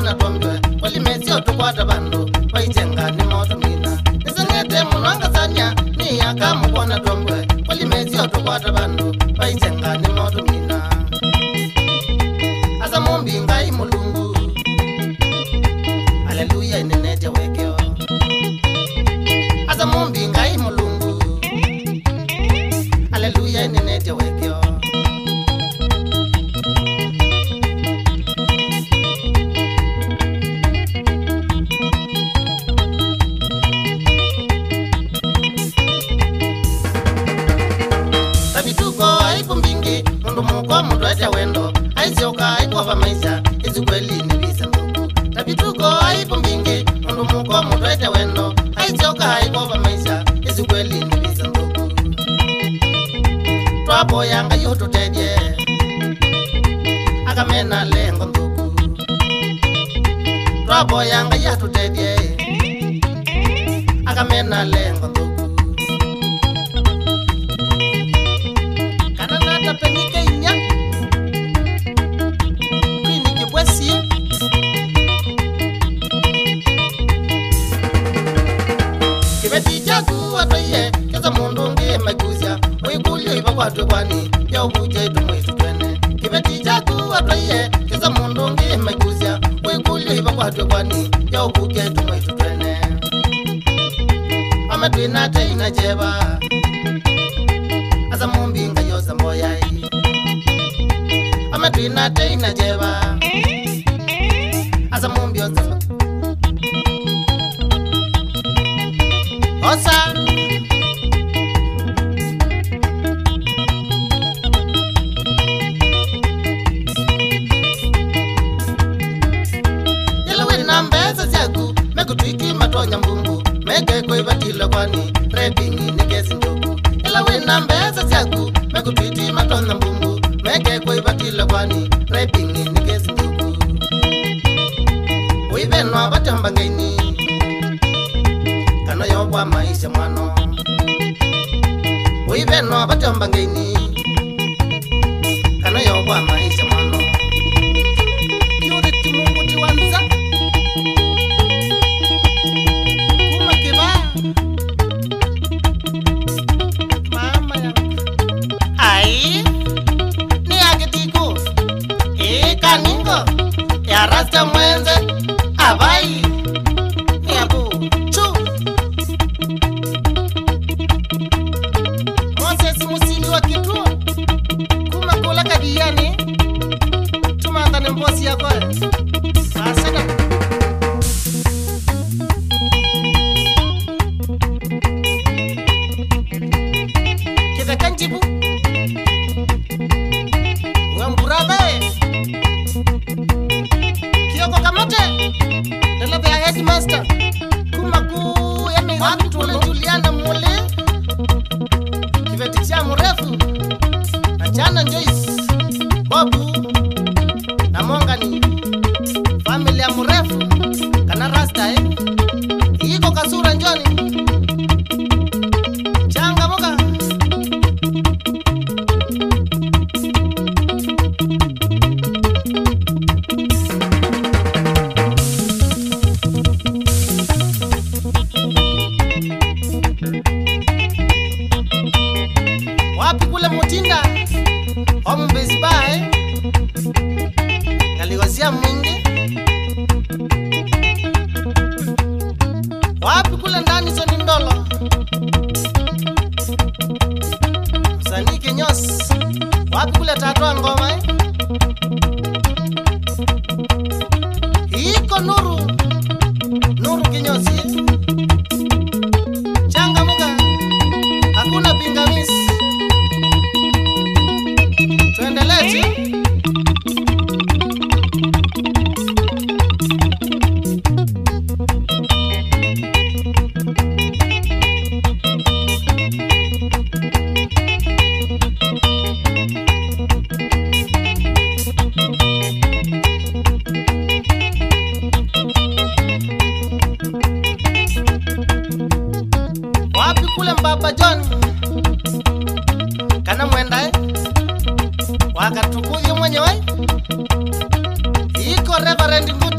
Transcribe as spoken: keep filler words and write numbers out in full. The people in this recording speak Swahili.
mukona tombe wali mezi otukwata bando waitenga ni moto mina nisangete munwanga sanya ni yaka mukona tombe wali mezi otukwata bando waitenga ni moto mina asa mumbi ngai mulungu haleluya inenete wekeo asa mumbi ngai mulungu haleluya inenete wekeo Kwa mutwaja wendo aisioka aikofa maisha izikweli ni bisa ndugu tabituko aipo mbingi mundu muko mutwaja wendo aisioka aikofa maisha izikweli ni bisa ndugu twapo yanga yoto tedye akamena lengo ndugu twapo yanga yatu tedye akamena lengo ndugu kana nata penike inya Kesa mundu nge maguzia Mwigulio iba kwa tukwani Ya ubuje tumwetu twene Kibeti chaku watoye Kesa mundu nge maguzia Mwigulio iba kwa tukwani Ya ubuje tumwetu twene Ama tuinate inajeba Asa mumbi nga yosa mboyai Ama tuinate inajeba Asa mumbi yosa Osa Kutuiki matonya mbumbu Mege kwe batila kwani Repingi nikezi ndugu Ila wina mbeza siaku Mege tuiti matonya mbumbu Mege kwe batila kwani Repingi nikezi ndugu Uivenwa batamba ngeni Kano yobwa maisha mwano Uivenwa batamba ngeni Kano yobwa maisha mwano Yuriti mungu tiwanza Ya rasta mwenze abai Niabu chu Moses musili wa kituo Kuma kula kadiyani Tumanda ni mbosi ya kwa Asana Kida kanjibu Wamburabe Kioko kamote Dalabe ya headmaster Kumaku ya mizani tuwele Juliana Mule Kiveti cha mrefu Achana Joyce Bobu Na Mongani Family ya mrefu Kana rasta eh Iko kasura njoni Changa moga Wapi kule mutinda Omu bezibae Naliwazia mwingi Wapi kule ndani soni ndolo Msanii Kinyos Wapi kule tatua ngoma eh? Iko Nuru Nuru Kinyosi Changa muga Hakuna pingamizi Tuendelezi Wapi kule Mbaba John Kana mwenda eh Wakatukuzi mwenye wai Iko Reverend Ngutu